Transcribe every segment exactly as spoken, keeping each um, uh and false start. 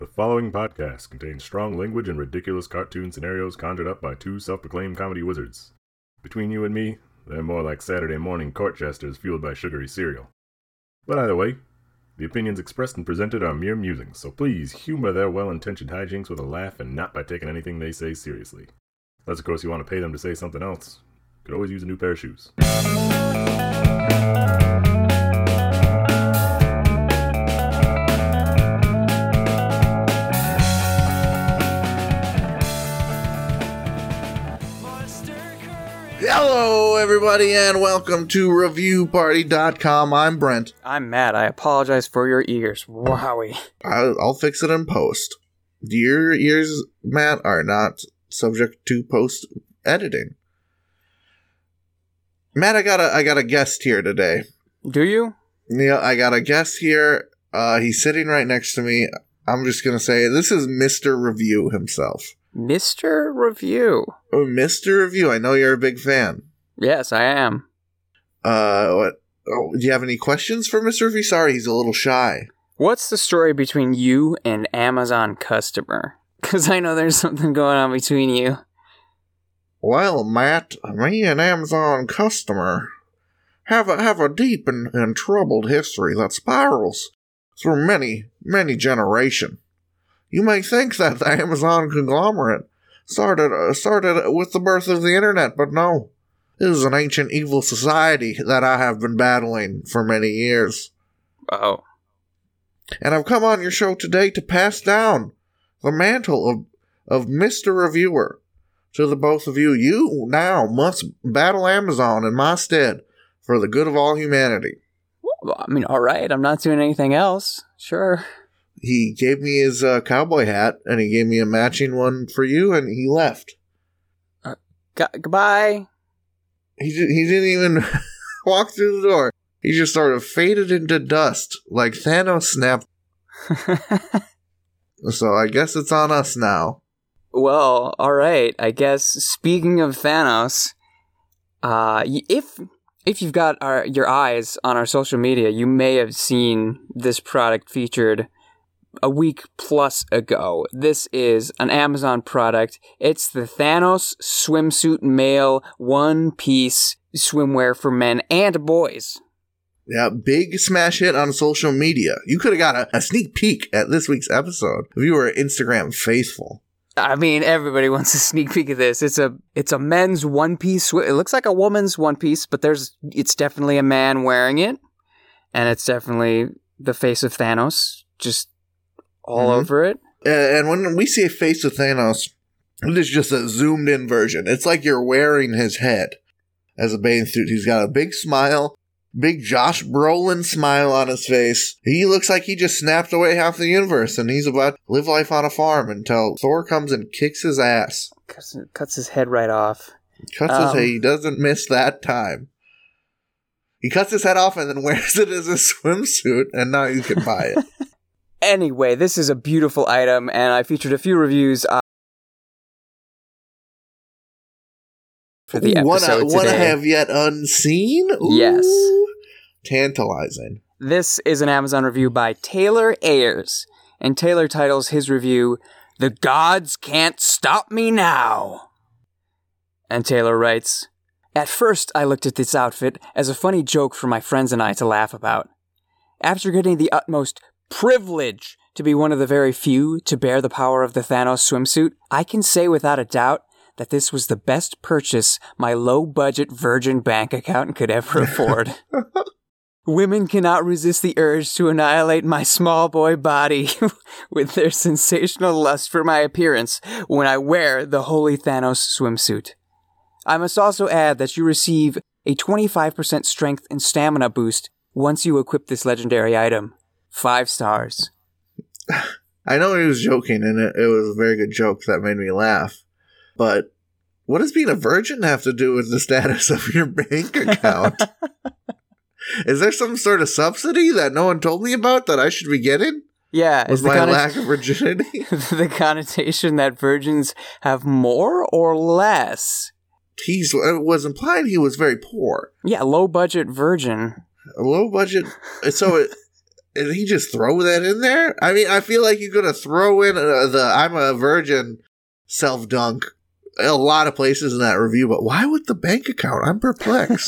The following podcast contains strong language and ridiculous cartoon scenarios conjured up by two self-proclaimed comedy wizards. Between you and me, they're more like Saturday morning court jesters fueled by sugary cereal. But either way, the opinions expressed and presented are mere musings, so please humor their well-intentioned hijinks with a laugh and not by taking anything they say seriously. Unless, of course, you want to pay them to say something else. Could always use a new pair of shoes. Hello, everybody, and welcome to Review Party dot com. I'm Brent. I'm Matt. I apologize for your ears. Wowie. I'll, I'll fix it in post. Your ears, Matt, are not subject to post editing. Matt, I got a I got a guest here today. Do you? Yeah, I got a guest here. Uh, he's sitting right next to me. I'm just gonna say this is Mister Review himself. Mister Review. Oh, Mister Review. I know you're a big fan. Yes, I am. Uh, what? Oh, do you have any questions for Mister Review? Sorry, he's a little shy. What's the story between you and Amazon customer? Because I know there's something going on between you. Well, Matt, me and Amazon customer have a, have a deep and, and troubled history that spirals through many, many generations. You may think that the Amazon conglomerate started uh, started with the birth of the internet, but no. It is an ancient evil society that I have been battling for many years. Oh. And I've come on your show today to pass down the mantle of, of Mister Reviewer to the both of you. You now must battle Amazon in my stead for the good of all humanity. Well, I mean, all right. I'm not doing anything else. Sure. He gave me his uh, cowboy hat, and he gave me a matching one for you, and he left. Uh, g- goodbye. He, di- he didn't even walk through the door. He just sort of faded into dust, like Thanos snapped. So I guess it's on us now. Well, all right. I guess speaking of Thanos, uh, if if you've got our, your eyes on our social media, you may have seen this product featured a week plus ago. This is an Amazon product. It's the Thanos swimsuit male one-piece swimwear for men and boys. Yeah, big smash hit on social media. You could have got a, a sneak peek at this week's episode if you were Instagram faithful. I mean, everybody wants a sneak peek of this. It's a it's a men's one-piece. Sw- it looks like a woman's one-piece, but there's it's definitely a man wearing it, and it's definitely the face of Thanos, just all mm-hmm. over it. Uh, and when we see a face of Thanos, it is just a zoomed-in version. It's like you're wearing his head as a bathing suit. He's got a big smile, big Josh Brolin smile on his face. He looks like he just snapped away half the universe, and he's about to live life on a farm until Thor comes and kicks his ass. Cuts, cuts his head right off. Cuts um, his head. He doesn't miss that time. He cuts his head off and then wears it as a swimsuit, and now you can buy it. Anyway, this is a beautiful item, and I featured a few reviews uh, for the Ooh, episode What I today. have yet unseen? Ooh, yes. Tantalizing. This is an Amazon review by Taylor Ayers, and Taylor titles his review, "The Gods Can't Stop Me Now." And Taylor writes, "At first, I looked at this outfit as a funny joke for my friends and I to laugh about. After getting the utmost privilege to be one of the very few to bear the power of the Thanos swimsuit, I can say without a doubt that this was the best purchase my low-budget Virgin bank account could ever afford. Women cannot resist the urge to annihilate my small boy body with their sensational lust for my appearance when I wear the holy Thanos swimsuit. I must also add that you receive a twenty-five percent strength and stamina boost once you equip this legendary item. Five stars." I know he was joking, and it, it was a very good joke that made me laugh. But what does being a virgin have to do with the status of your bank account? Is there some sort of subsidy that no one told me about that I should be getting? Yeah. With my connot- lack of virginity? The connotation that virgins have more or less? He was implying he was very poor. Yeah, low-budget virgin. A low budget. So it, Did he just throw that in there? I mean, I feel like you're going to throw in uh, the I'm a virgin self-dunk a lot of places in that review, but why with the bank account? I'm perplexed.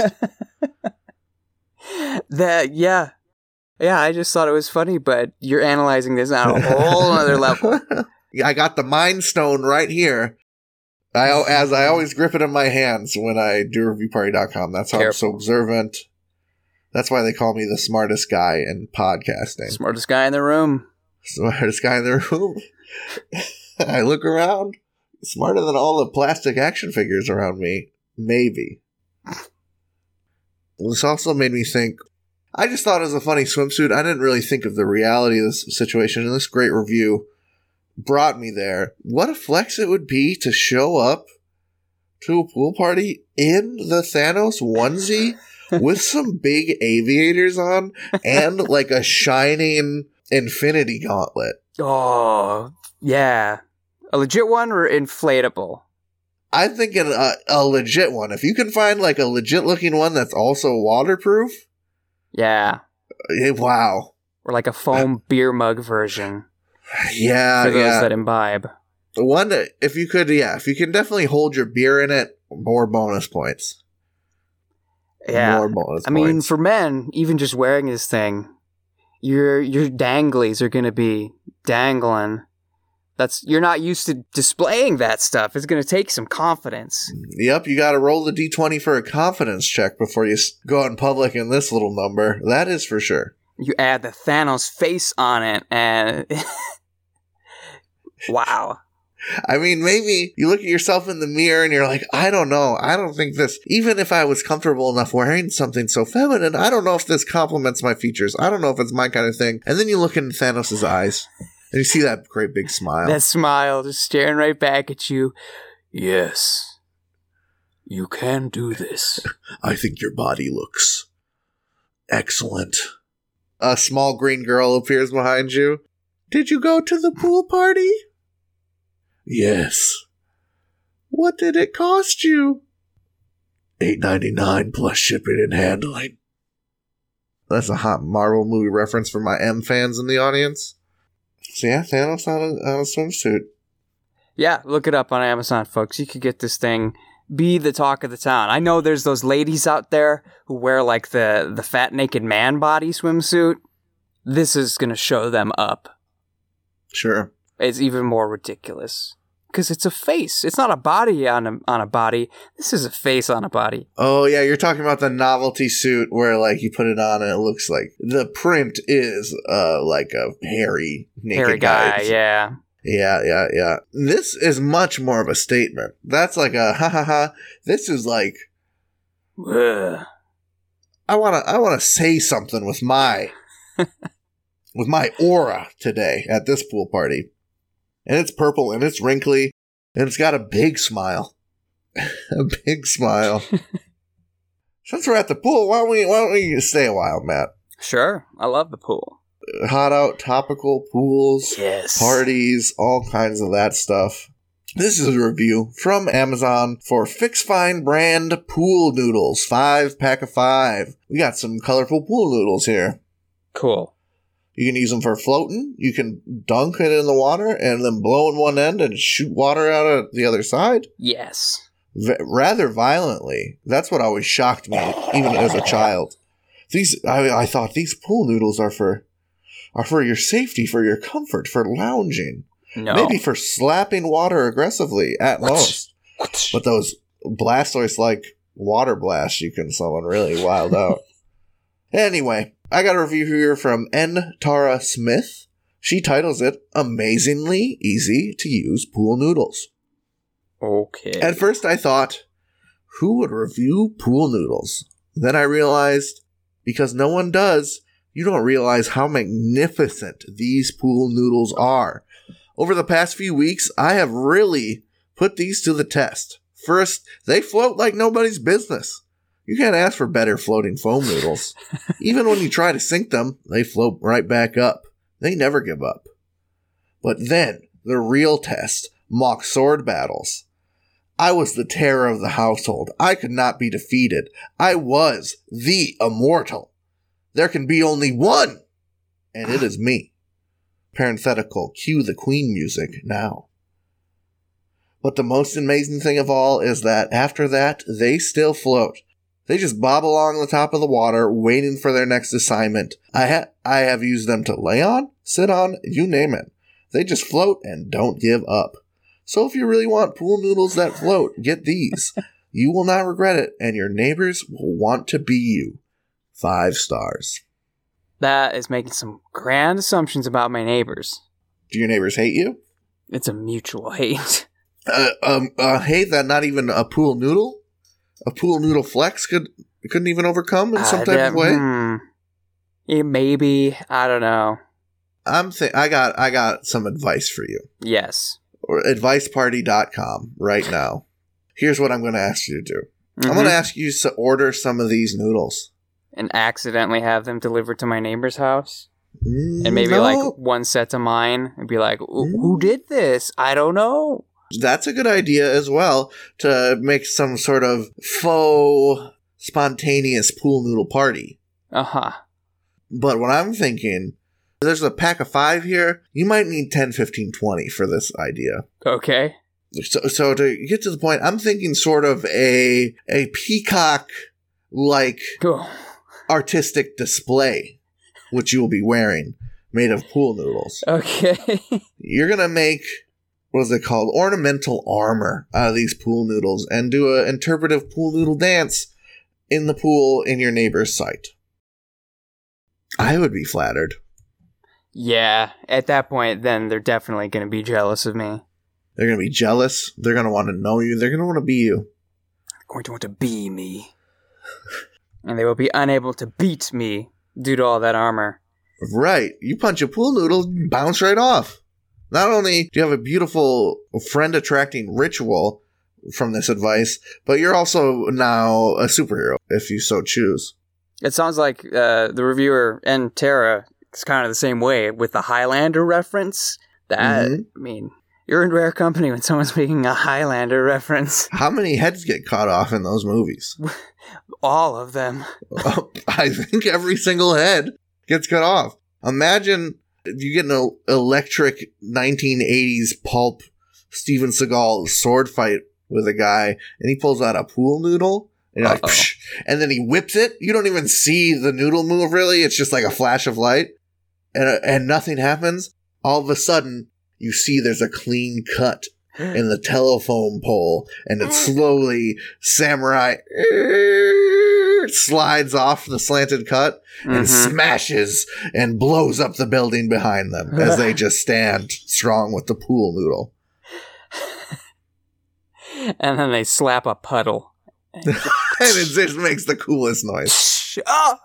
that, yeah. Yeah, I just thought it was funny, but you're analyzing this on a whole other level. I got the Mind Stone right here. I, as I always grip it in my hands when I do review party dot com. That's how Careful. I'm so observant. That's why they call me the smartest guy in podcasting. Smartest guy in the room. Smartest guy in the room. I look around. Smarter than all the plastic action figures around me. Maybe. This also made me think. I just thought it was a funny swimsuit. I didn't really think of the reality of this situation. And this great review brought me there. What a flex it would be to show up to a pool party in the Thanos onesie with some big aviators on and like a shining Infinity Gauntlet. Oh, yeah. A legit one or inflatable? I'm thinking a, a legit one. If you can find like a legit looking one that's also waterproof. Yeah. Eh, wow. Or like a foam beer mug version. Yeah, for those yeah. that imbibe. The one that, if you could, yeah, if you can definitely hold your beer in it, more bonus points. Yeah. More bonus I points. mean, for men, even just wearing this thing, your your danglies are going to be dangling. That's you're not used to displaying that stuff. It's going to take some confidence. Yep, you got to roll the d twenty for a confidence check before you go out in public in this little number. That is for sure. You add the Thanos face on it, and wow. I mean, maybe you look at yourself in the mirror and you're like, I don't know. I don't think this, even if I was comfortable enough wearing something so feminine, I don't know if this complements my features. I don't know if it's my kind of thing. And then you look in Thanos' eyes and you see that great big smile. That smile just staring right back at you. Yes, you can do this. I think your body looks excellent. A small green girl appears behind you. Did you go to the pool party? Yes. What did it cost you? eight ninety-nine plus shipping and handling. That's a hot Marvel movie reference for my M fans in the audience. So yeah, Thanos on a, on a swimsuit. Yeah, look it up on Amazon, folks. You could get this thing, be the talk of the town. I know there's those ladies out there who wear like the, the fat naked man body swimsuit. This is going to show them up. Sure. It's even more ridiculous. Because it's a face. It's not a body on a, on a body. This is a face on a body. Oh, yeah. You're talking about the novelty suit where, like, you put it on and it looks like the print is, uh, like a hairy, naked hairy guy. guy. Yeah. Yeah, yeah, yeah. This is much more of a statement. That's like a ha ha ha. This is like, Ugh. I want to, I want to say something with my, with my aura today at this pool party. And it's purple, and it's wrinkly, and it's got a big smile. A big smile. Since we're at the pool, why don't we why don't we stay a while, Matt? Sure. I love the pool. Hot out, topical pools, yes. Parties, all kinds of that stuff. This is a review from Amazon for Fix Fine brand pool noodles. Five pack of five. We got some colorful pool noodles here. Cool. You can use them for floating. You can dunk it in the water and then blow in one end and shoot water out of the other side. Yes. V- rather violently. That's what always shocked me, even as a child. These, I, I thought these pool noodles are for, are for your safety, for your comfort, for lounging. No. Maybe for slapping water aggressively at most. But those Blastoise-like water blasts you can summon really wild out. Anyway. I got a review here from N. Tara Smith. She titles it Amazingly Easy to Use Pool Noodles. Okay. At first I thought, who would review pool noodles? Then I realized, because no one does, you don't realize how magnificent these pool noodles are. Over the past few weeks, I have really put these to the test. First, they float like nobody's business. You can't ask for better floating foam noodles. Even when you try to sink them, they float right back up. They never give up. But then, the real test, mock sword battles. I was the terror of the household. I could not be defeated. I was the immortal. There can be only one and it is me. Parenthetical, cue the Queen music now. But the most amazing thing of all is that after that, they still float. They just bob along the top of the water, waiting for their next assignment. I, ha- I have used them to lay on, sit on, you name it. They just float and don't give up. So if you really want pool noodles that float, get these. You will not regret it, and your neighbors will want to be you. Five stars. That is making some grand assumptions about my neighbors. Do your neighbors hate you? It's a mutual hate. Uh, um, uh, hate that not even a pool noodle? A pool noodle flex could, couldn't even overcome in some uh, type that, of way? Hmm. Yeah, maybe. I don't know. I'm th- I got I got some advice for you. Yes. Or advice party dot com right now. Here's what I'm going to ask you to do. Mm-hmm. I'm going to ask you to order some of these noodles. And accidentally have them delivered to my neighbor's house? Mm, And maybe no. like one set to mine and be like, who did this? I don't know. That's a good idea as well, to make some sort of faux spontaneous pool noodle party. Uh-huh. But what I'm thinking, there's a pack of five here. You might need ten, fifteen, twenty for this idea. Okay. So, so to get to the point, I'm thinking sort of a a peacock-like Cool. artistic display, which you will be wearing, made of pool noodles. Okay. You're going to make, what is it called, ornamental armor out of these pool noodles and do an interpretive pool noodle dance in the pool in your neighbor's sight. I would be flattered. Yeah, at that point, then they're definitely going to be jealous of me. They're going to be jealous. They're going to want to know you. They're going to want to be you. They're going to want to be me. And they will be unable to beat me due to all that armor. Right. You punch a pool noodle, bounce right off. Not only do you have a beautiful friend-attracting ritual from this advice, but you're also now a superhero, if you so choose. It sounds like uh, the reviewer and Tara is kind of the same way with the Highlander reference. That, Mhm. I mean, you're in rare company when someone's making a Highlander reference. How many heads get cut off in those movies? All of them. I think every single head gets cut off. Imagine you get an electric nineteen eighties pulp Steven Seagal sword fight with a guy, and he pulls out a pool noodle, and, you're like, psh, and then he whips it. You don't even see the noodle move, really. It's just like a flash of light, and, uh, and nothing happens. All of a sudden, you see there's a clean cut in the telephone pole, and it slowly, samurai, slides off the slanted cut and Mhm. smashes and blows up the building behind them as they just stand strong with the pool noodle. And then they slap a puddle. And it just makes the coolest noise. Ah!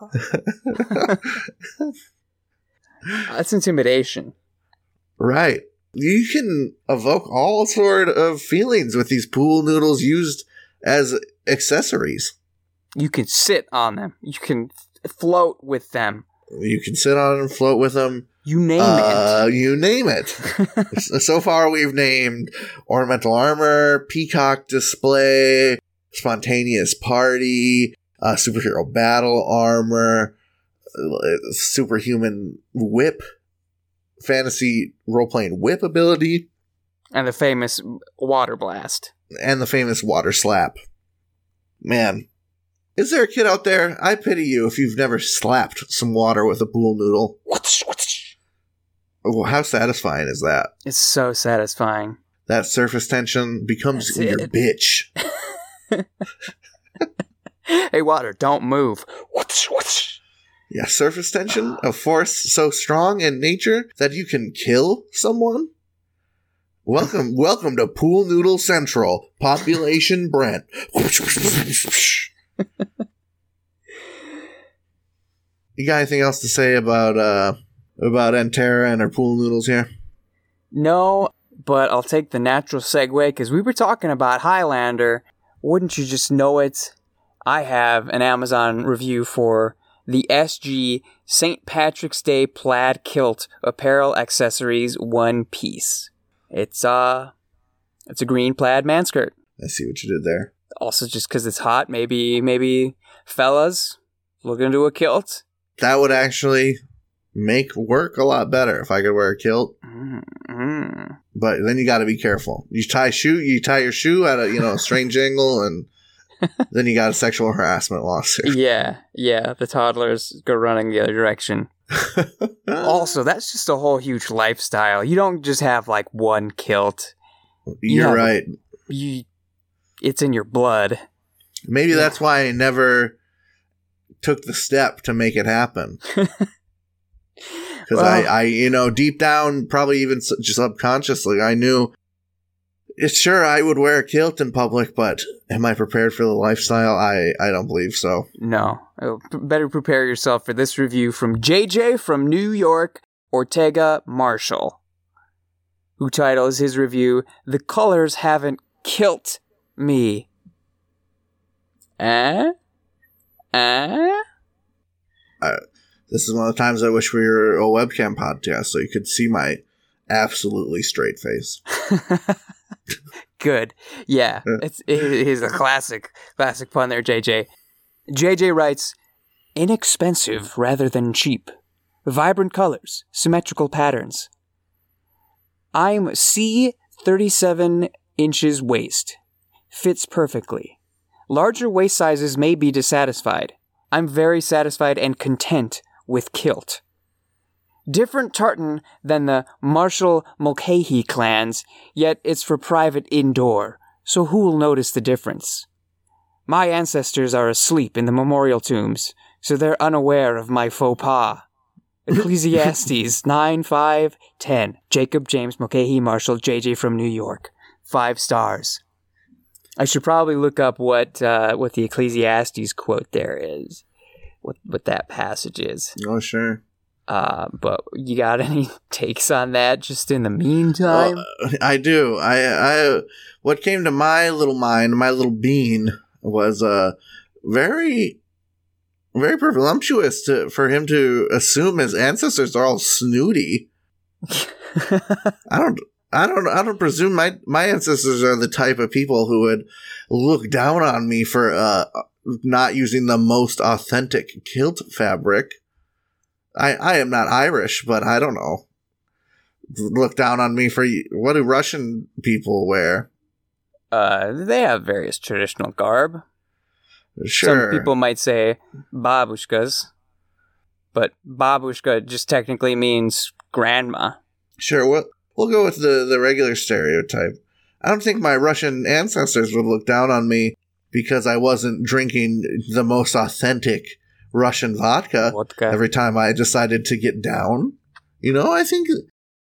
That's intimidation. Right. You can evoke all sort of feelings with these pool noodles used as accessories. You can sit on them. You can f- float with them. You can sit on and float with them. You name Uh, it. you name it. So far, we've named ornamental armor, peacock display, spontaneous party, uh, superhero battle armor, uh, superhuman whip, fantasy role-playing whip ability, And the famous water blast. and the famous water slap. Man, is there a kid out there? I pity you if you've never slapped some water with a pool noodle. What's what's? Oh, how satisfying is that? It's so satisfying. That surface tension becomes That's your it. bitch. Hey, water, don't move. What's what's? Yeah, surface tension, a force so strong in nature that you can kill someone. Welcome, welcome to Pool Noodle Central, Population Brent. You got anything else to say about uh about Antera and her pool noodles here? No, but I'll take the natural segue because we were talking about Highlander. Wouldn't you just know it? I have an Amazon review for the S G Saint Patrick's Day Plaid Kilt Apparel Accessories One Piece. It's uh, it's a green plaid man skirt. I see what you did there. Also, just because it's hot, maybe maybe fellas looking into a kilt. That would actually make work a lot better if I could wear a kilt. Mm-hmm. But then you got to be careful. You tie shoe, you tie your shoe at a you know a strange angle, and then you got a sexual harassment lawsuit. Yeah, yeah. The toddlers go running the other direction. Also, that's just a whole huge lifestyle. You don't just have like one kilt. You're you right. You, it's in your blood. Maybe yeah. that's why I never took the step to make it happen. Because well, I, I, you know, deep down, probably even subconsciously, I knew it's sure I would wear a kilt in public, but am I prepared for the lifestyle? I, I don't believe so. No. Oh, better prepare yourself for this review from J J from New York, Ortega Marshall, who titles his review, "The Colors Haven't Kilt Me." Eh? Eh? Uh, this is one of the times I wish we were a webcam podcast so you could see my absolutely straight face. Good. Yeah, it's it is a classic, classic pun there, J J. J J writes, "Inexpensive rather than cheap. Vibrant colors, symmetrical patterns. I'm C thirty-seven inches waist. Fits perfectly. Larger waist sizes may be dissatisfied. I'm very satisfied and content with kilt. Different tartan than the Marshall Mulcahy clans, yet it's for private indoor, so who'll notice the difference? My ancestors are asleep in the memorial tombs, so they're unaware of my faux pas. Ecclesiastes nine five ten. Jacob James Mulcahy Marshall, J J from New York. Five stars." I should probably look up what uh, what the Ecclesiastes quote there is, what what that passage is. Oh, sure. Uh, but you got any takes on that just in the meantime? Uh, I do. I, I, what came to my little mind, my little bean, was uh, very, very presumptuous to, for him to assume his ancestors are all snooty. I don't, I don't, I don't presume my, my ancestors are the type of people who would look down on me for uh, not using the most authentic kilt fabric. I, I am not Irish, but I don't know. Look down on me for what do Russian people wear? Uh, they have various traditional garb. Sure. Some people might say babushkas, but babushka just technically means grandma. Sure, we'll, we'll go with the, the regular stereotype. I don't think my Russian ancestors would look down on me because I wasn't drinking the most authentic Russian vodka, vodka every time I decided to get down. You know, I think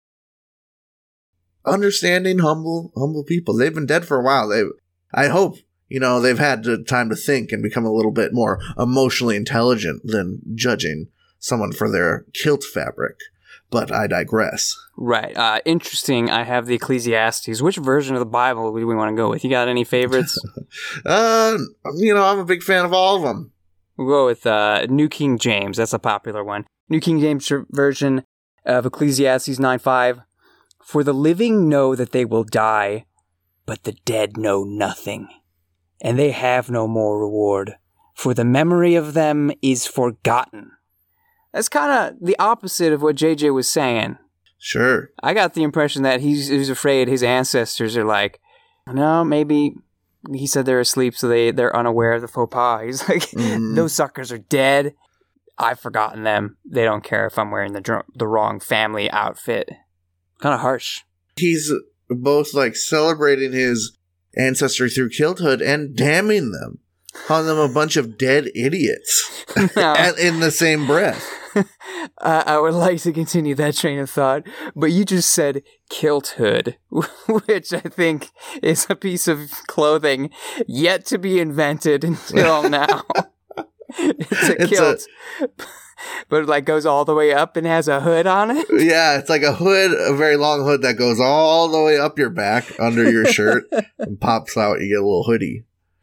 understanding, humble, humble people. They've been dead for a while. They, I hope, you know, they've had time to think and become a little bit more emotionally intelligent than judging someone for their kilt fabric. But I digress. Right. Uh, interesting. I have the Ecclesiastes. Which version of the Bible do we want to go with? You got any favorites? uh, you know, I'm a big fan of all of them. We'll go with uh, New King James. That's a popular one. New King James version of Ecclesiastes nine five. "For the living know that they will die, but the dead know nothing, and they have no more reward, for the memory of them is forgotten." That's kind of the opposite of what J J was saying. Sure. I got the impression that he's, he's afraid his ancestors are like, no, maybe... He said they're asleep, so they, they're unaware of the faux pas. He's like, mm. Those suckers are dead. I've forgotten them. They don't care if I'm wearing the dr- the wrong family outfit. Kind of harsh. He's both like celebrating his ancestry through kilthood and damning them. Calling them a bunch of dead idiots. No. And in the same breath. uh, I would like to continue that train of thought, but you just said kilthood, which I think is a piece of clothing yet to be invented until now. It's a it's kilt, a, but it like goes all the way up and has a hood on it. Yeah, it's like a hood, a very long hood that goes all the way up your back under your shirt and pops out. You get a little hoodie.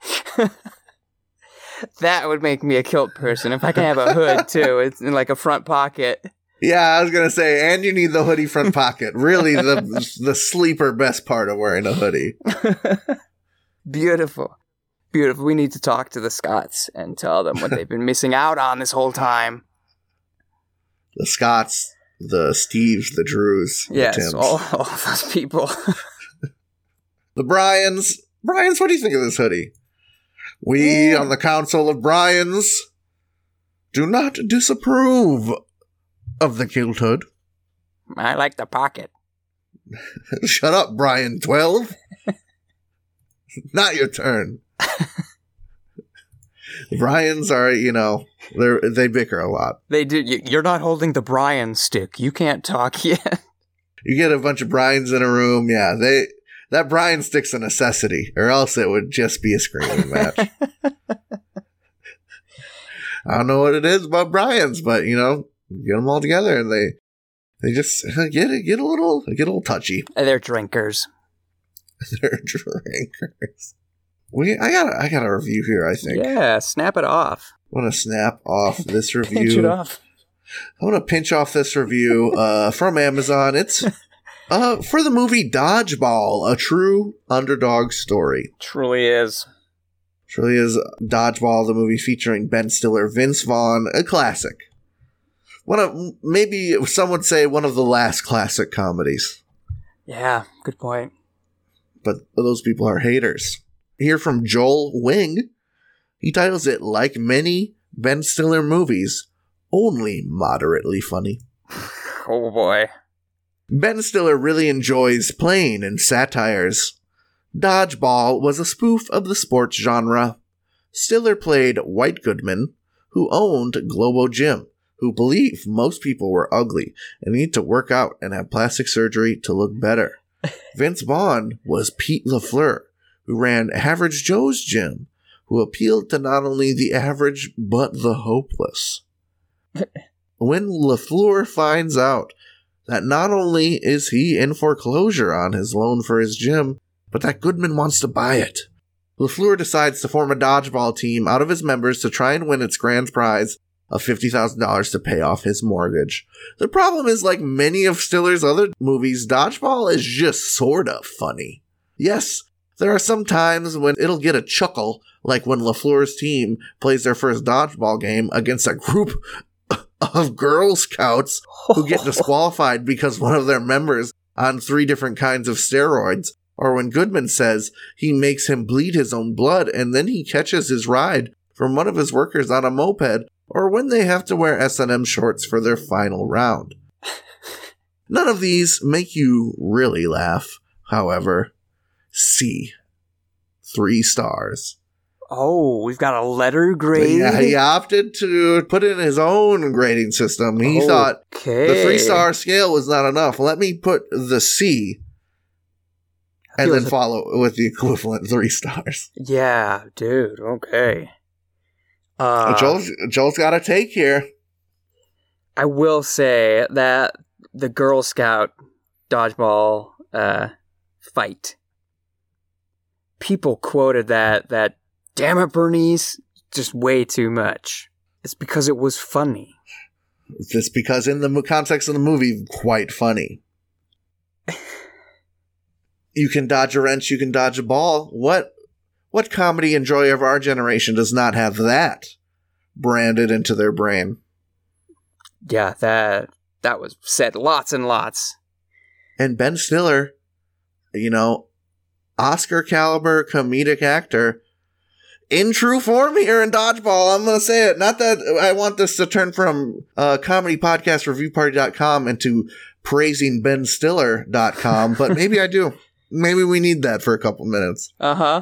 That would make me a kilt person if I can have a hood too. It's in like a front pocket. Yeah, I was gonna say, and you need the hoodie front pocket. Really, the the sleeper best part of wearing a hoodie. Beautiful, beautiful. We need to talk to the Scots and tell them what they've been missing out on this whole time. the Scotts, the Steves, the Drews, Yes, the Tims. all, all those people. The Bryans. Bryans, what do you think of this hoodie? We Yeah. on the Council of Bryans do not disapprove of the kilt hood. I like the pocket. Shut up, Brian twelve. Not your turn. The Bryans are, you know, they they bicker a lot. They do. you- You're not holding the Brian stick. You can't talk yet. You get a bunch of Bryans in a room, yeah, they that Brian stick's a necessity, or else it would just be a screaming match. I don't know what it is about Bryans, but you know, get them all together and they they just get it, get a little, get a little touchy. They're drinkers. They're drinkers. We, I got, I got a review here. I think. Yeah, snap it off. I want to snap off this review. Pinch it off. I want to pinch off this review uh, from Amazon. It's uh, for the movie Dodgeball, a true underdog story. Truly is. Truly is Dodgeball, the movie featuring Ben Stiller, Vince Vaughn, a classic. One of maybe some would say one of the last classic comedies, Yeah, good point. but those people are haters. Here from Joel Wing, he titles it "Like many Ben Stiller movies, only moderately funny." Oh boy. Ben Stiller really enjoys playing in satires. Dodgeball was a spoof of the sports genre. Stiller played White Goodman, who owned Globo Gym, who believed most people were ugly and need to work out and have plastic surgery to look better. Vince Vaughn was Pete LaFleur, who ran Average Joe's Gym, who appealed to not only the average but the hopeless. When LaFleur finds out that not only is he in foreclosure on his loan for his gym, but that Goodman wants to buy it, LaFleur decides to form a dodgeball team out of his members to try and win its grand prize of fifty thousand dollars to pay off his mortgage. The problem is, like many of Stiller's other movies, Dodgeball is just sort of funny. Yes, there are some times when it'll get a chuckle, like when LaFleur's team plays their first dodgeball game against a group of Girl Scouts who get disqualified because one of their members on three different kinds of steroids, or when Goodman says he makes him bleed his own blood and then he catches his ride from one of his workers on a moped, or when they have to wear S and M shorts for their final round. None of these make you really laugh, however. C. Three stars. Oh, we've got a letter grade. Yeah, he opted to put in his own grading system. He Oh, thought okay. the three-star scale was not enough. Let me put the C and Feels then a- follow with the equivalent three stars. Yeah, dude. Okay. Uh, Joel's, Joel's got a take here. I will say that the Girl Scout dodgeball uh, fight. People quoted that that. Damn it, Bernice! Just way too much. It's because it was funny. Just because in the mo- context of the movie, quite funny. You can dodge a wrench, you can dodge a ball. What what comedy and joy of our generation does not have that branded into their brain? Yeah, that that was said lots and lots. And Ben Stiller, you know, Oscar caliber comedic actor, in true form here in Dodgeball. I'm going to say it. Not that I want this to turn from uh, comedy podcast review party dot com into praising Ben Stiller dot com, but maybe I do. Maybe we need that for a couple minutes. Uh huh.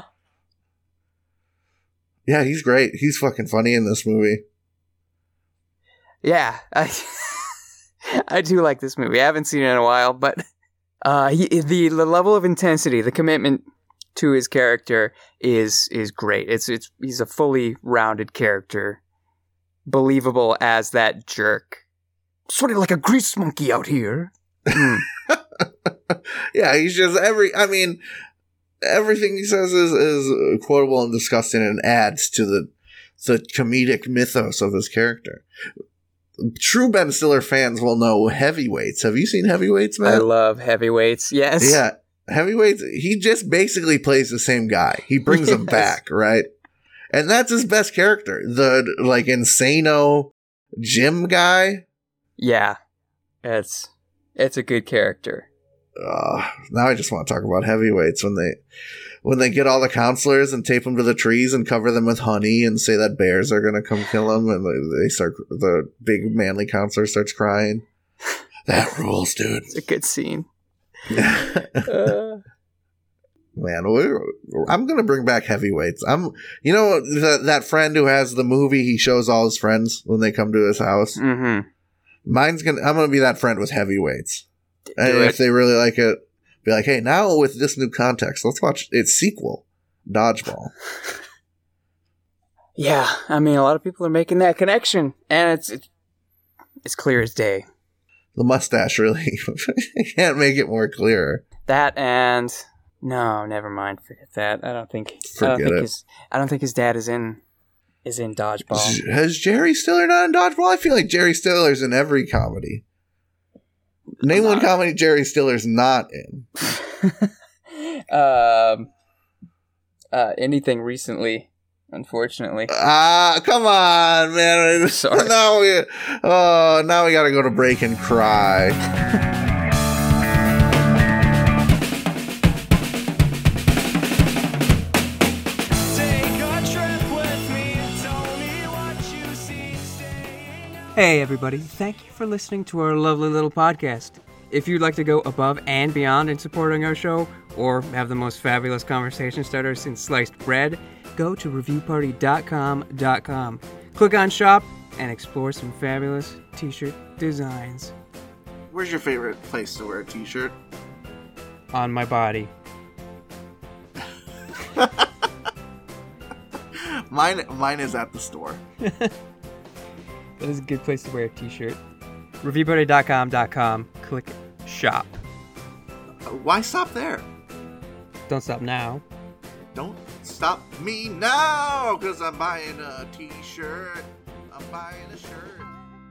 Yeah, he's great. He's fucking funny in this movie. Yeah, I I do like this movie. I haven't seen it in a while, but uh, he, the the level of intensity, the commitment to his character is is great. It's it's he's a fully rounded character, believable as that jerk, sort of like a grease monkey out here. Mm. Yeah, he's just every. I mean, everything he says is is quotable and disgusting, and adds to the the comedic mythos of his character. True Ben Stiller fans will know Heavyweights. Have you seen Heavyweights, man? I love heavyweights. Yes. Yeah, Heavyweights. He just basically plays the same guy. He brings him Yes. back, right? And that's his best character. The like insano gym guy. Yeah, it's it's a good character. Uh, now I just want to talk about heavyweights when they when they get all the counselors and tape them to the trees and cover them with honey and say that bears are going to come kill them, and they start the big manly counselor starts crying. That rules, dude. It's a good scene. uh. Man, we're, I'm gonna bring back heavyweights. I'm, you know, that that friend who has the movie. He shows all his friends when they come to his house. Mm-hmm. Mine's gonna. I'm gonna be that friend with heavyweights. Do And it. if they really like it, be like, hey, now with this new context, let's watch its sequel, Dodgeball. Yeah, I mean, a lot of people are making that connection, and it's it's, it's clear as day. The mustache really can't make it more clear. That and no, never mind. Forget that. I don't think. I don't Forget think it. his. I don't think his dad is in. Is in Dodgeball. Has Jerry Stiller not in Dodgeball? I feel like Jerry Stiller's in every comedy. Name one comedy Jerry Stiller's not in. um. Uh. Anything recently? Unfortunately. Ah, come on, man. Sorry. Now we, oh, now we gotta go to break and cry. Hey everybody, thank you for listening to our lovely little podcast. If you'd like to go above and beyond in supporting our show, or have the most fabulous conversation starter since sliced bread, go to review party dot com dot com. Click on shop and explore some fabulous t-shirt designs. Where's your favorite place to wear a t-shirt? On my body. Mine, mine is at the store. That is a good place to wear a t-shirt. review party dot com dot com. Click shop. Why stop there? Don't stop now. Don't stop me now, because I'm buying a t-shirt. I'm buying a shirt.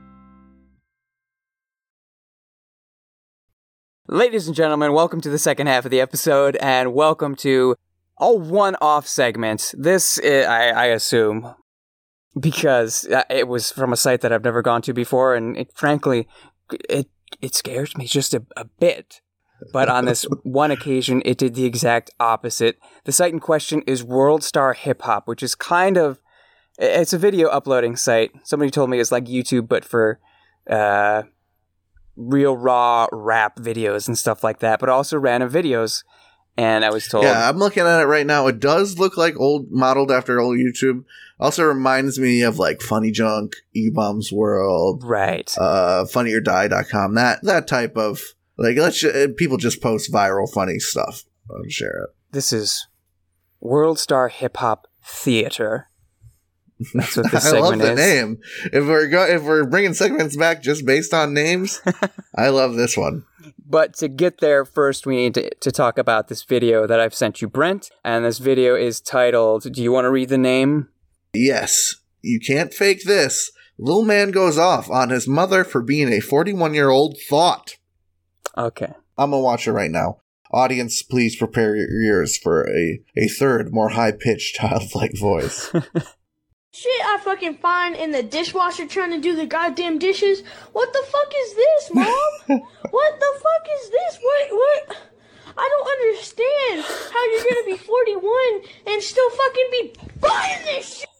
Ladies and gentlemen, welcome to the second half of the episode, and welcome to a one-off segment. This, I, I assume, because it was from a site that I've never gone to before, and it, frankly, it it scares me just a, a bit. But on this one occasion, it did the exact opposite. The site in question is World Star Hip Hop, which is kind of, it's a video uploading site. Somebody told me it's like YouTube, but for uh, real raw rap videos and stuff like that, but also random videos. And I was told... Yeah, I'm looking at it right now. It does look like old, modeled after old YouTube. Also reminds me of like Funny Junk, E-Bombs World, Right. uh, funny or die dot com. That that type of like let's ju- people just post viral funny stuff and share it. This is World Star Hip Hop Theater. That's what this I love segment the is. name. If we're go- if we're bringing segments back just based on names, I love this one. But to get there, first we need to, to talk about this video that I've sent you, Brent. And this video is titled, do you want to read the name? Yes, you can't fake this. Little man goes off on his mother for being a forty-one-year-old thought. Okay. I'm gonna watch it right now. Audience, please prepare your ears for a, a third, more high-pitched, childlike voice. Shit I fucking find in the dishwasher trying to do the goddamn dishes. What the fuck is this, Mom? What the fuck is this? What, what? I don't understand how you're gonna be forty-one and still fucking be buying this shit.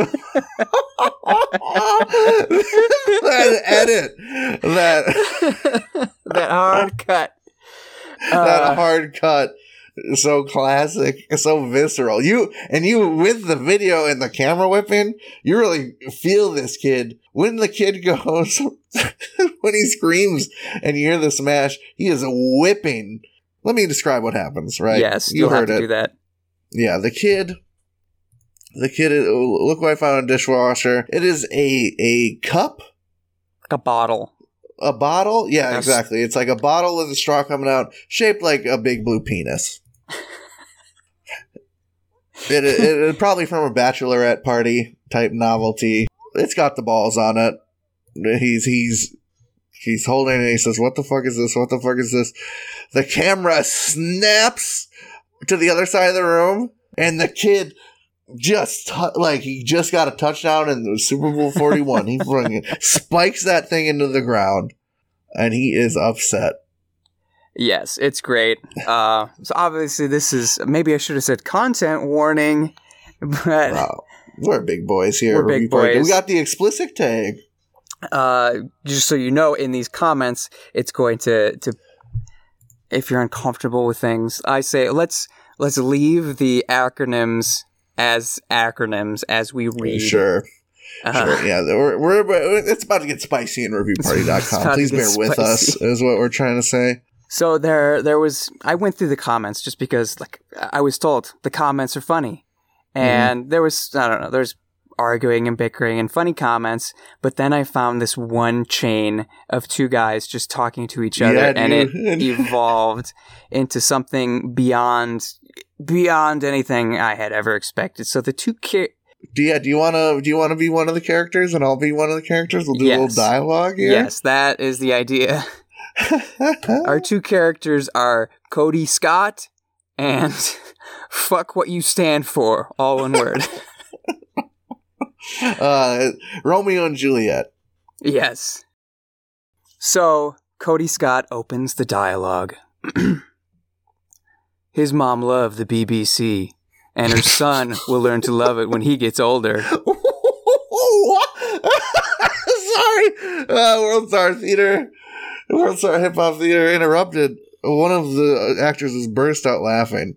that edit. That, That hard cut. that Uh, hard cut. So classic, so visceral. You and you with the video and the camera whipping, you really feel this kid. When the kid goes, when he screams and you hear the smash, he is whipping. Let me describe what happens, right? Yes, you you'll heard have to it. do that. Yeah, the kid. The kid. Look what I found in a dishwasher. It is a a cup. Like a bottle. A bottle? Yeah, Yes. exactly. It's like a bottle with a straw coming out, shaped like a big blue penis. it, it, it probably from a bachelorette party type novelty. It's got the balls on it. He's he's he's holding it. He says, "What the fuck is this? What the fuck is this?" The camera snaps to the other side of the room, and the kid just t- like he just got a touchdown in the Super Bowl forty-one. He fucking spikes that thing into the ground, and he is upset. Yes, it's great. Uh, so obviously, this is maybe I should have said content warning, but Wow. We're big boys here. We're big boys. We got the explicit tag. Uh, just so you know, in these comments, it's going to to if you're uncomfortable with things, I say let's let's leave the acronyms as acronyms as we read. Sure. Uh, Sure, yeah, we're, we're it's about to get spicy in review party dot com. Please bear with us, is what we're trying to say. So there, there was. I went through the comments just because, like, I was told the comments are funny, and mm-hmm. there was I don't know. There's arguing and bickering and funny comments, but then I found this one chain of two guys just talking to each other, yeah, and it evolved into something beyond beyond anything I had ever expected. So the two ki- Do you, do you want to do you want to be one of the characters and I'll be one of the characters? We'll do yes. a little dialogue here. Yes, that is the idea. Our two characters are Cody Scott and fuck what you stand for, all one word. uh, Romeo and Juliet. Yes. So, Cody Scott opens the dialogue. His mom loved the B B C, and her son will learn to love it when he gets older. Sorry. Uh, World Star Theater. World Star Hip Hop Theater interrupted. One of the actors has burst out laughing.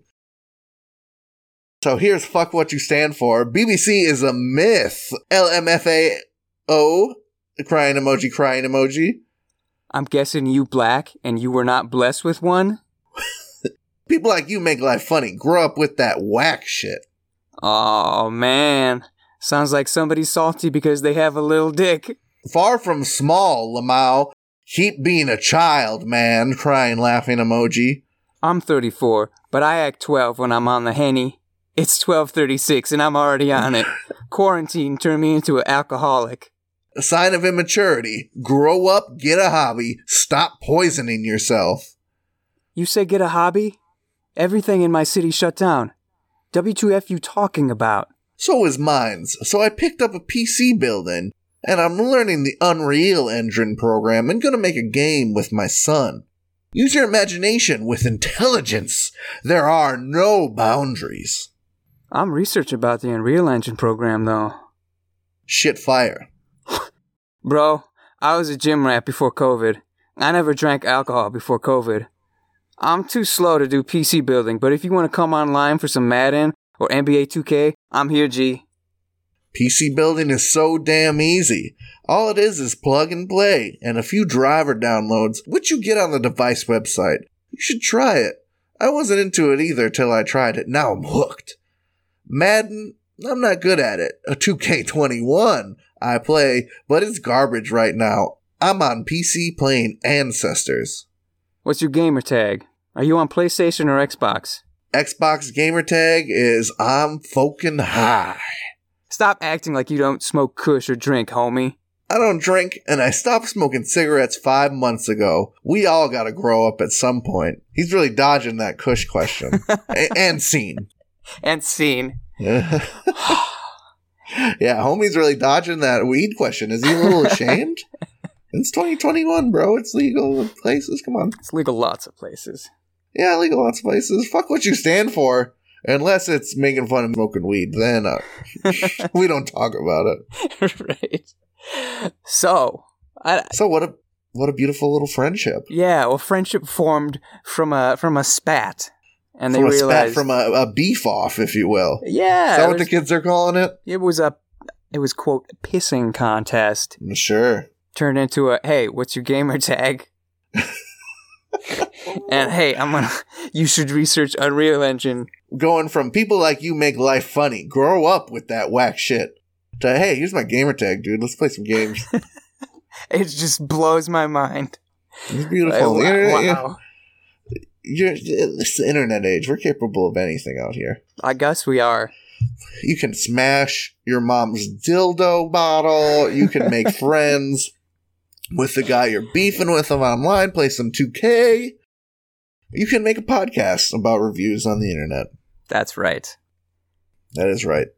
So here's fuck what you stand for. B B C is a myth. L M F A O. Crying emoji, crying emoji. I'm guessing you black and you were not blessed with one? People like you make life funny. Grow up with that whack shit. Oh man. Sounds like somebody's salty because they have a little dick. Far from small, Lamau. Keep being a child, man. Crying, laughing emoji. I'm thirty-four, but I act twelve when I'm on the Henny. It's twelve thirty-six and I'm already on it. Quarantine turned me into an alcoholic. A sign of immaturity. Grow up, get a hobby. Stop poisoning yourself. You say get a hobby? Everything in my city shut down. W two F you talking about? So is mine's. So I picked up a P C building. And I'm learning the Unreal Engine program and gonna make a game with my son. Use your imagination with intelligence. There are no boundaries. I'm researching about the Unreal Engine program, though. Shit fire. Bro, I was a gym rat before COVID. I never drank alcohol before COVID. I'm too slow to do P C building, but if you want to come online for some Madden or N B A two K, I'm here, G. P C building is so damn easy. All it is is plug and play and a few driver downloads, which you get on the device website. You should try it. I wasn't into it either till I tried it. Now I'm hooked. Madden, I'm not good at it. A two K twenty-one I play, but it's garbage right now. I'm on P C playing Ancestors. What's your gamer tag? Are you on PlayStation or Xbox? Xbox gamer tag is I'm fucking high. Stop acting like you don't smoke kush or drink, homie. I don't drink, and I stopped smoking cigarettes five months ago. We all gotta grow up at some point. He's really dodging that kush question. A- and scene. And scene. Yeah, homie's really dodging that weed question. Is he a little ashamed? It's twenty twenty-one, bro. It's legal in places. Come on. It's legal lots of places. Yeah, legal lots of places. Fuck what you stand for. Unless it's making fun of smoking weed, then uh, we don't talk about it. Right. So, I, so what a what a beautiful little friendship. Yeah, well, friendship formed from a from a spat, and from they a realized spat from a, a beef off, if you will. Yeah, is that what the kids are calling it? It was a it was quote pissing contest. Sure. Turned into a hey, what's your gamer tag? And hey, I'm gonna. You should research Unreal Engine. Going from people like you make life funny, grow up with that whack shit, to hey, here's my gamer tag, dude. Let's play some games. It just blows my mind. It's beautiful. Like, internet, wow. You're, it's the internet age. We're capable of anything out here. I guess we are. You can smash your mom's dildo bottle. You can make friends with the guy you're beefing with them online. Play some two K. You can make a podcast about reviews on the internet. That's right. That is right.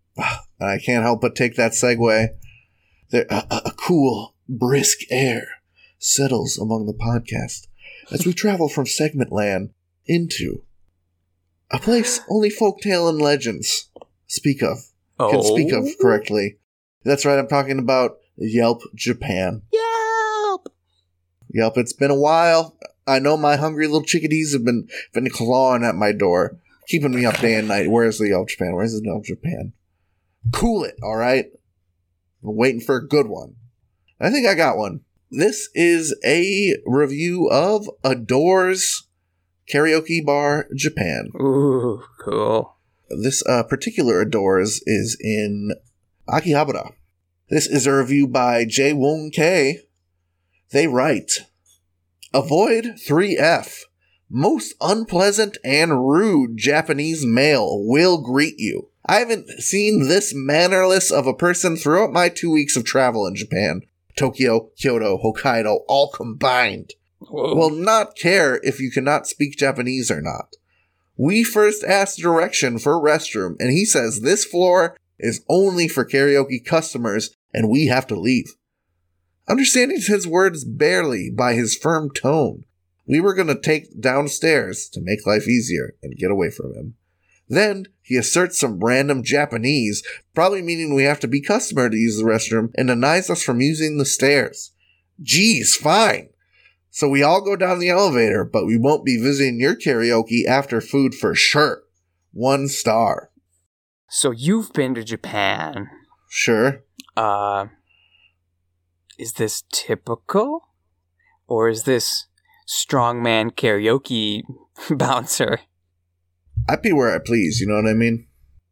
I can't help but take that segue. There, a, a, a cool, brisk air settles among the podcast as we travel from Segment Land into a place only folktale and legends speak of, Oh. can speak of correctly. That's right, I'm talking about Yelp Japan. Yelp! Yelp, it's been a while. I know my hungry little chickadees have been, been clawing at my door, keeping me up day and night. Where's the Yelp Japan? Where's the Yelp Japan? Cool it, all right? I'm waiting for a good one. I think I got one. This is a review of Adores Karaoke Bar Japan. Ooh, cool. This uh, particular Adores is in Akihabara. This is a review by J Wong K. They write, avoid three F. Most unpleasant and rude Japanese male will greet you. I haven't seen this mannerless of a person throughout my two weeks of travel in Japan. Tokyo, Kyoto, Hokkaido, all combined. Whoa. Will not care if you cannot speak Japanese or not. We first asked direction for a restroom, and he says this floor is only for karaoke customers, and we have to leave. Understanding his words barely by his firm tone, we were going to take downstairs to make life easier and get away from him. Then he asserts some random Japanese, probably meaning we have to be customer to use the restroom, and denies us from using the stairs. Geez, fine. So we all go down the elevator, but we won't be visiting your karaoke after food for sure. One star. So you've been to Japan. Sure. Uh, is this typical? Or is this strongman karaoke bouncer? I'd be where I please, you know what I mean?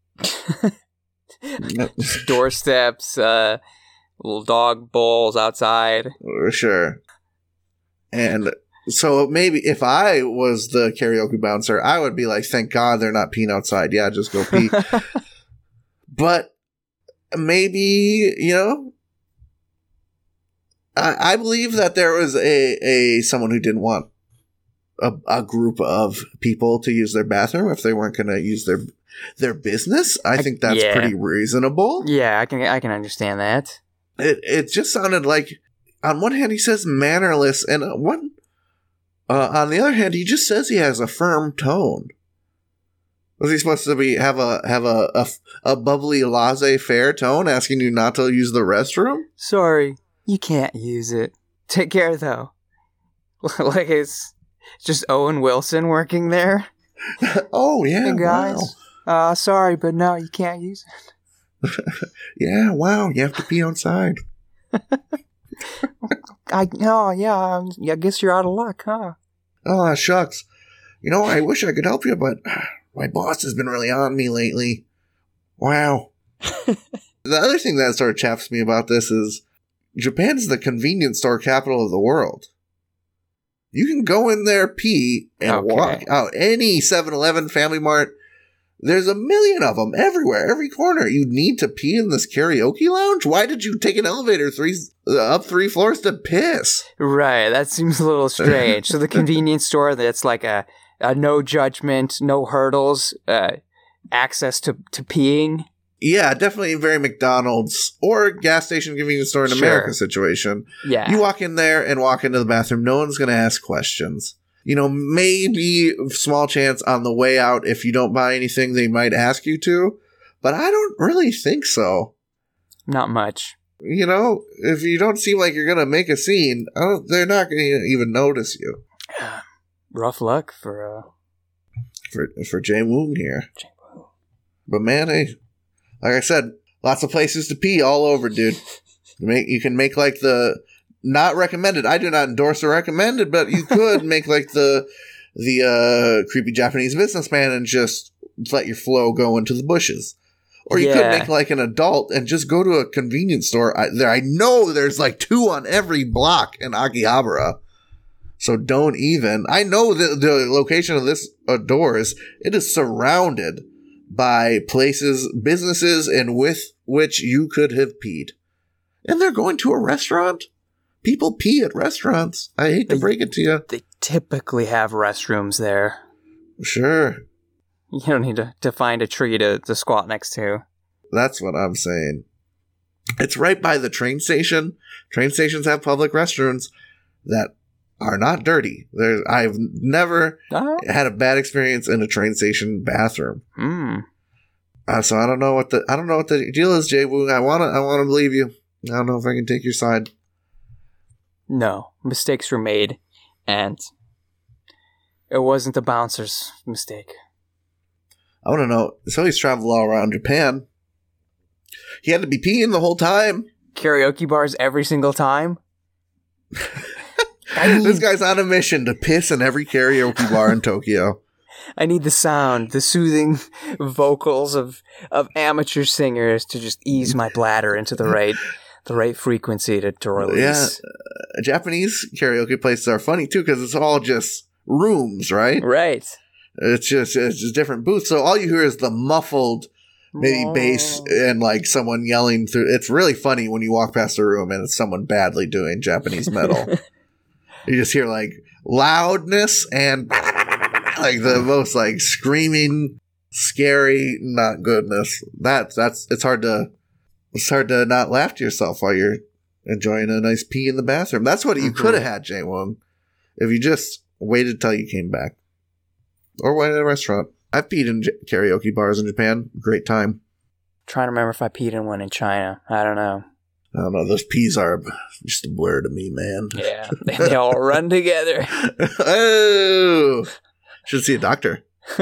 Doorsteps, uh, little dog bowls outside. Sure. And so maybe if I was the karaoke bouncer, I would be like, thank God they're not peeing outside. Yeah, just go pee. But maybe, you know, I, I believe that there was a, a someone who didn't want a, a group of people to use their bathroom if they weren't going to use their their business. I think that's yeah. pretty reasonable. Yeah, I can I can understand that. It it just sounded like, on one hand, he says mannerless, and uh, one, uh, on the other hand, he just says he has a firm tone. Was he supposed to be have a have a a, a bubbly, laissez-faire tone, asking you not to use the restroom? Sorry, you can't use it. Take care, though. Like it's just Owen Wilson working there. Oh yeah, Hey guys, wow. uh, sorry, but no, you can't use it. Yeah, wow, you have to pee outside. I oh yeah, I guess you're out of luck, huh? Oh shucks, you know I wish I could help you, but my boss has been really on me lately. Wow. The other thing that sort of chaps me about this is Japan's the convenience store capital of the world. You can go in there, pee, and Okay. walk out. Any seven eleven, Family Mart, there's a million of them everywhere, every corner. You need to pee in this karaoke lounge? Why did you take an elevator three uh, up three floors to piss? Right, that seems a little strange. So the convenience store that's like a, a no judgment, no hurdles, uh, access to, to peeing. Yeah, definitely a very McDonald's or gas station convenience store in Sure. America situation. Yeah. You walk in there and walk into the bathroom. No one's going to ask questions. You know, maybe small chance on the way out, if you don't buy anything, they might ask you to. But I don't really think so. Not much. You know, if you don't seem like you're going to make a scene, I don't, they're not going to even notice you. Rough luck for, uh, For, for Jay Woon here. Jay Woon. But man, hey, like I said, lots of places to pee all over, dude. You, make, you can make like the... Not recommended. I do not endorse or recommend it, but you could make like the the uh, creepy Japanese businessman and just let your flow go into the bushes. Or you Yeah. could make like an adult and just go to a convenience store. I, there, I know there's like two on every block in Akihabara. So don't even. I know the, the location of this Adores. It is surrounded by places, businesses in with which you could have peed. And they're going to a restaurant? People pee at restaurants. I hate to They- break it to you. They typically have restrooms there. Sure. You don't need to, to find a tree to, to squat next to. That's what I'm saying. It's right by the train station. Train stations have public restrooms that are not dirty. There's, I've never Oh. had a bad experience in a train station bathroom. Hmm. Uh, so I don't know what the I don't know what the deal is, Jay Woong. I wanna I wanna believe you. I don't know if I can take your side. No, mistakes were made, and it wasn't the bouncer's mistake. I want to know. So he's traveled all around Japan. He had to be peeing the whole time. Karaoke bars every single time? I need, This guy's on a mission to piss in every karaoke bar in Tokyo. I need the sound, the soothing vocals of, of amateur singers to just ease my bladder into the right the right frequency to, to release. Yeah, uh, Japanese karaoke places are funny too because it's all just rooms, right? Right. It's just it's just different booths. So all you hear is the muffled, maybe bass and like someone yelling through. It's really funny when you walk past a room and it's someone badly doing Japanese metal. You just hear like loudness and like the most like screaming, scary, not goodness. That's that's it's hard to it's hard to not laugh to yourself while you're enjoying a nice pee in the bathroom. That's what you Mm-hmm. could have had, Jay Wong, if you just waited till you came back. Or went to a restaurant. I've peed in j- karaoke bars in Japan. Great time. Trying to remember if I peed in one in China. I don't know. I don't know. Those peas are just a blur to me, man. Yeah, they all run together. Oh! Should see a doctor.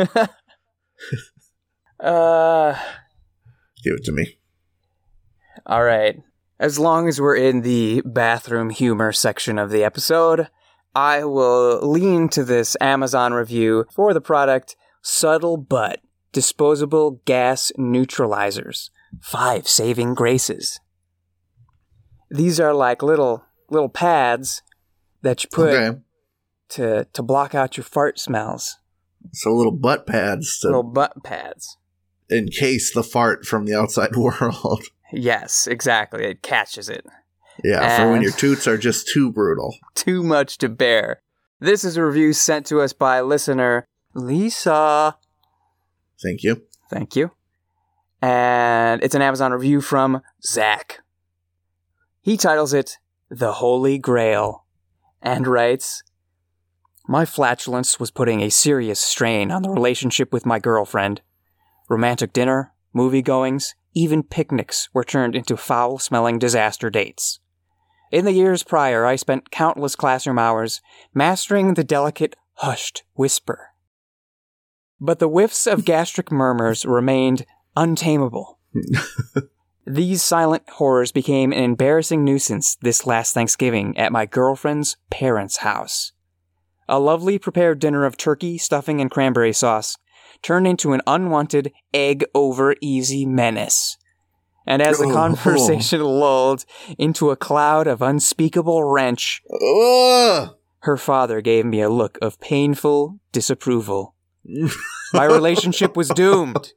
uh, Give it to me. all right. As long as we're in the bathroom humor section of the episode, I will lean to this Amazon review for the product Subtle Butt Disposable Gas Neutralizers. Five saving graces. These are like little little pads that you put Okay. to, to block out your fart smells. So little butt pads to Little butt pads. encase the fart from the outside world. Yes, exactly. It catches it. Yeah, for when And- your toots are just too brutal. Too much to bear. This is a review sent to us by listener Lisa. Thank you. Thank you. And it's an Amazon review from Zach. He titles it The Holy Grail and writes, my flatulence was putting a serious strain on the relationship with my girlfriend. Romantic dinner, movie-goings, even picnics were turned into foul-smelling disaster dates. In the years prior, I spent countless classroom hours mastering the delicate, hushed whisper. But the whiffs of gastric murmurs remained untamable. These silent horrors became an embarrassing nuisance this last Thanksgiving at my girlfriend's parents' house. A lovely prepared dinner of turkey, stuffing, and cranberry sauce turned into an unwanted egg-over-easy menace. And as the Oh. conversation lulled into a cloud of unspeakable wrench, Ugh! her father gave me a look of painful disapproval. My relationship was doomed.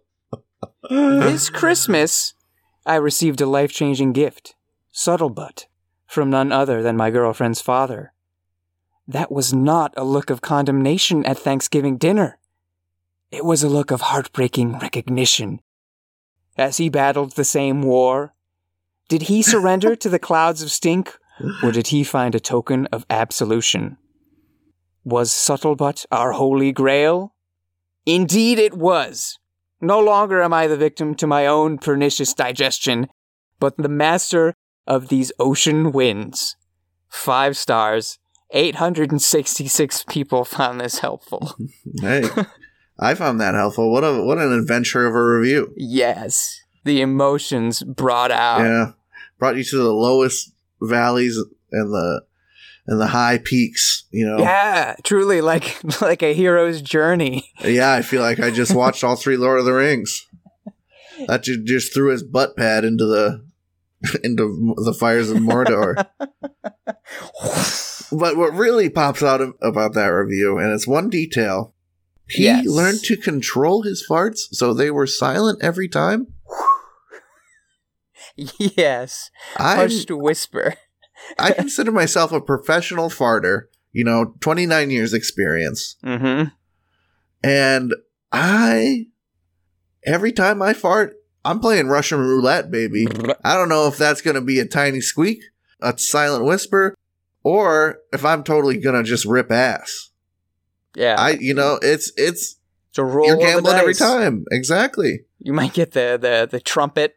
This Christmas, I received a life-changing gift, Subtle Butt, from none other than my girlfriend's father. That was not a look of condemnation at Thanksgiving dinner. It was a look of heartbreaking recognition. As he battled the same war, did he surrender to the clouds of stink, or did he find a token of absolution? Was Subtle Butt our holy grail? Indeed it was. No longer am I the victim to my own pernicious digestion, but the master of these ocean winds. Five stars. eight hundred sixty-six people found this helpful. Hey, I found that helpful. What a what an adventure of a review. Yes. The emotions brought out. Yeah, brought you to the lowest valleys and the and the high peaks. You know. Yeah, truly like like a hero's journey. Yeah, I feel like I just watched all three Lord of the Rings. That ju- just threw his butt pad into the into the fires of Mordor. But what really pops out of, about that review, and it's one detail, he Yes. learned to control his farts so they were silent every time. Yes. I Hushed whisper. I consider myself a professional farter. You know, twenty-nine years experience, Mm-hmm. and I every time I fart, I'm playing Russian roulette, baby. I don't know if that's going to be a tiny squeak, a silent whisper, or if I'm totally going to just rip ass. Yeah. I, you know, it's, it's, it's a roll you're of the gambling every dice. time. Exactly. You might get the, the, the trumpet.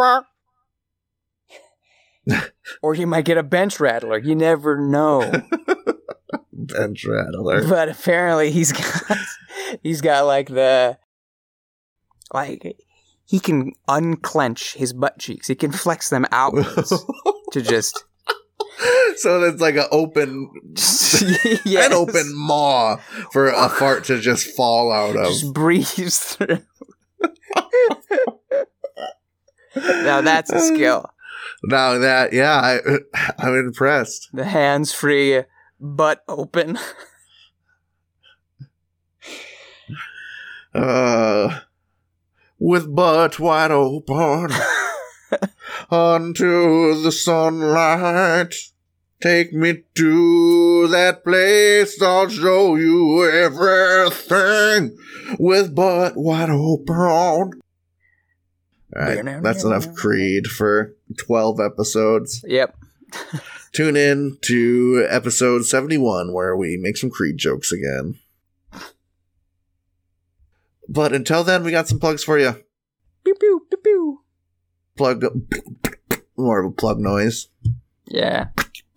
Or you might get a bench rattler. You never know. Bench rattler. But apparently he's got, he's got like the, like, he can unclench his butt cheeks. He can flex them outwards to just... So it's like an open, yes. an open maw for a fart to just fall out of. Just breeze through. Now that's a skill. Now that, yeah, I, I'm impressed. The hands-free, butt open. Uh, with butt wide open, unto the sunlight. Take me to that place, I'll show you everything with butt wide open. All right, that's enough Creed for twelve episodes. Yep. Tune in to episode seventy-one where we make some Creed jokes again. But until then, we got some plugs for you. Pew, pew, pew, pew. Plug, more of a plug noise. Yeah.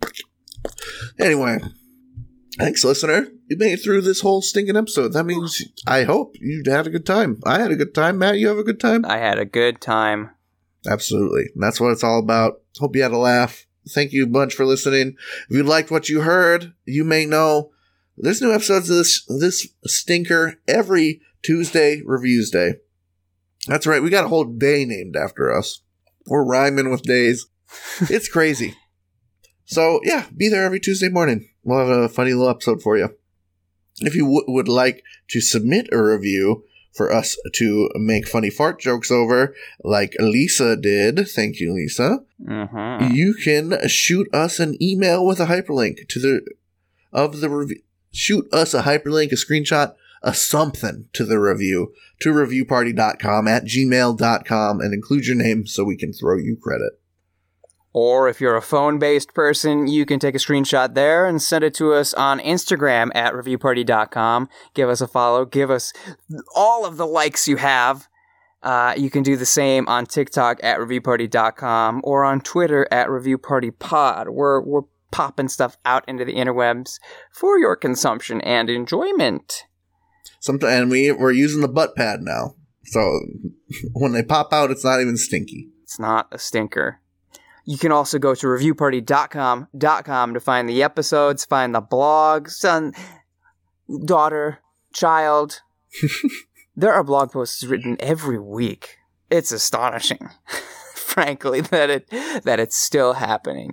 Anyway, thanks, listener. You made it through this whole stinking episode. That means I hope you had a good time. I had a good time. Matt, you have a good time? I had a good time. Absolutely. And that's what it's all about. Hope you had a laugh. Thank you a bunch for listening. If you liked what you heard, you may know there's new episodes of this, this stinker every Tuesday Reviews Day. That's right. We got a whole day named after us. We're rhyming with days. It's crazy. So, yeah, be there every Tuesday morning. We'll have a funny little episode for you. If you w- would like to submit a review for us to make funny fart jokes over, like Lisa did, thank you, Lisa, Mm-hmm. you can shoot us an email with a hyperlink to the of the review. Shoot us a hyperlink, a screenshot, a something to the review to review party dot com at gmail dot com and include your name so we can throw you credit. Or if you're a phone-based person, you can take a screenshot there and send it to us on Instagram at review party dot com. Give us a follow. Give us all of the likes you have. Uh, you can do the same on TikTok at review party dot com or on Twitter at reviewpartypod. We're, we're popping stuff out into the interwebs for your consumption and enjoyment. Sometimes, and we, we're using the butt pad now. So when they pop out, it's not even stinky. It's not a stinker. You can also go to review party dot com to find the episodes, find the blog, son, daughter, child. There are blog posts written every week. It's astonishing, frankly, that it that it's still happening.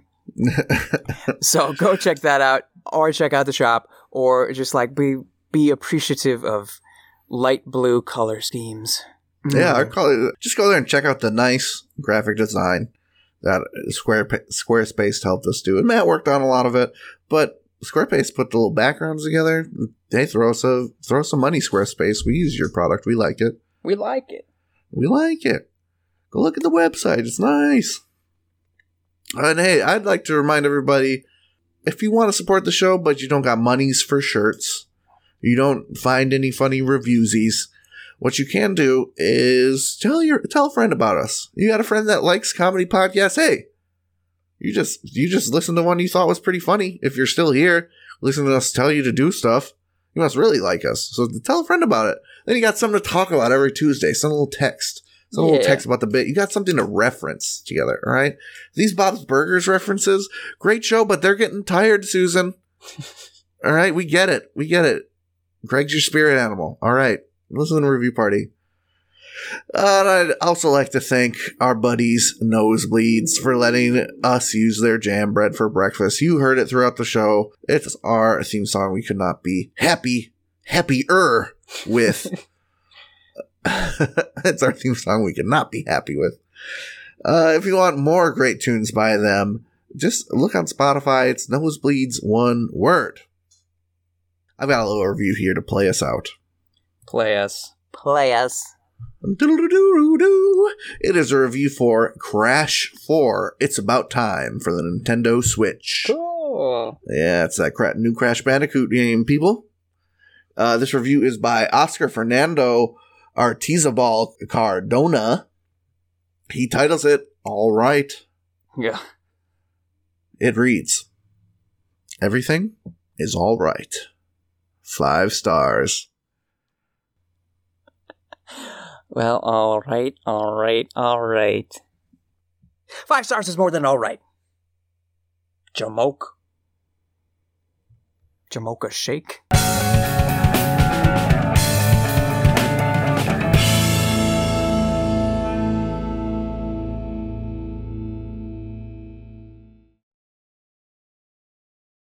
So go check that out, or check out the shop, or just like be be appreciative of light blue color schemes. Yeah, I call it, just go there and check out the nice graphic design that Square Squarespace helped us do. And Matt worked on a lot of it, but Squarespace put the little backgrounds together. Hey, throw us a, throw us some money, Squarespace. We use your product. We like it. We like it. We like it. Go look at the website. It's nice. And hey, I'd like to remind everybody, if you want to support the show, but you don't got monies for shirts, you don't find any funny reviewsies, what you can do is tell your tell a friend about us. You got a friend that likes comedy podcasts? Hey, you just you just listened to one you thought was pretty funny. If you're still here, listen to us tell you to do stuff. You must really like us. So tell a friend about it. Then you got something to talk about every Tuesday. Send a little text. Send a little Yeah. text about the bit. You got something to reference together, all right? These Bob's Burgers references, great show, but they're getting tired, Susan. All right, we get it. We get it. Greg's your spirit animal. All right. Listen to the Review Party. Uh, and I'd also like to thank our buddies Nosebleeds for letting us use their jam bread for breakfast. You heard it throughout the show. It's our theme song. We could not be happy, happier with. It's our theme song we could not be happy with. Uh, if you want more great tunes by them, just look on Spotify. It's Nosebleeds, one word. I've got a little review here to play us out. Play us. Play us. Doo-doo-doo-doo-doo. It is a review for Crash four. It's About Time for the Nintendo Switch. Cool. Yeah, it's that cra- new Crash Bandicoot game, people. Uh, this review is by Oscar Fernando Artizabal Cardona. He titles it, All Right. Yeah. It reads, everything is all right. Five stars. Well, all right, all right, all right. Five stars is more than all right. Jamoke. Jamocha shake.